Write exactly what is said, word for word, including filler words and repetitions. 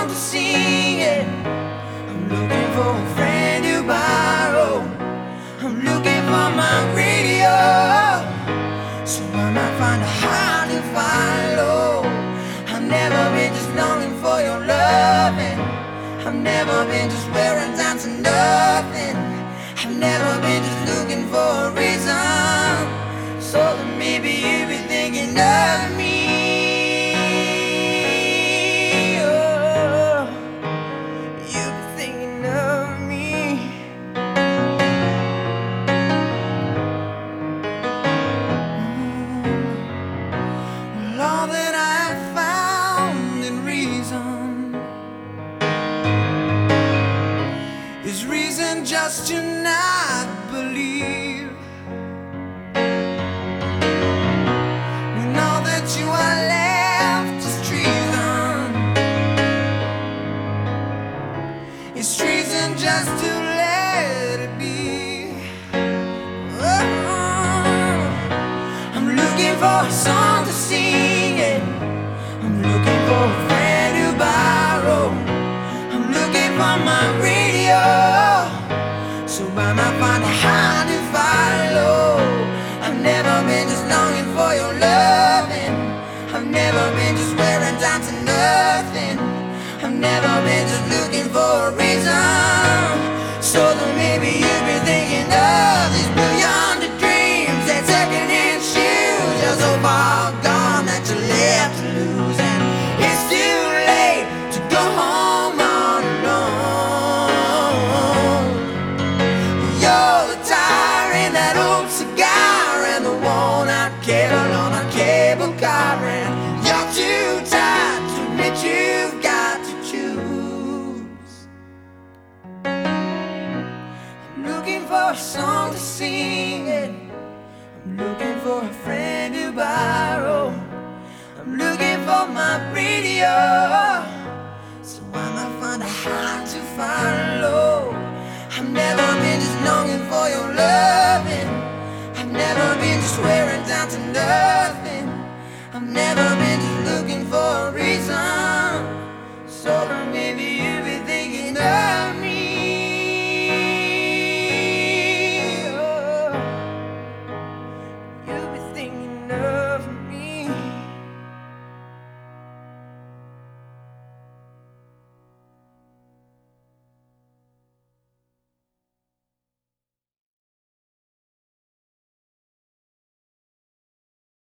song to sing it. I'm looking for a friend to borrow. I'm looking for my radio, so I might find a heart to follow. I've never been just longing for your loving. I've never been just wearing down to nothing. I've never been just looking for a reason, so that maybe you've been thinking of me. Oh, you've been thinking of me. Well, all that I found in reason is reason just to not believe. When all that you are left is treason, it's treason just to let it be. Oh, I'm looking for a song to sing it. I'm looking for a friend to borrow. I'm looking for my radio, so I might find a heart to follow. I've never been just longing for your loving. I've never been just wearing down to nothing. I've never been just looking for a reason, so that maybe you've been thinking of these blue yonder dreams, that second-hand shoes. You're so far gone that you're left to lose, and it's too late to go home all alone. You're the tire in that old cigar, and the worn-out cable on a cable car, and you're too tired to admit you've got to choose. I'm looking for a song to sing it. I'm looking for a friend to borrow. I'm looking for my radio, so I might find a heart to follow. I've never been just longing for your loving. I've never been just wearing down to nothing. I've never been just looking for a reason, so that maybe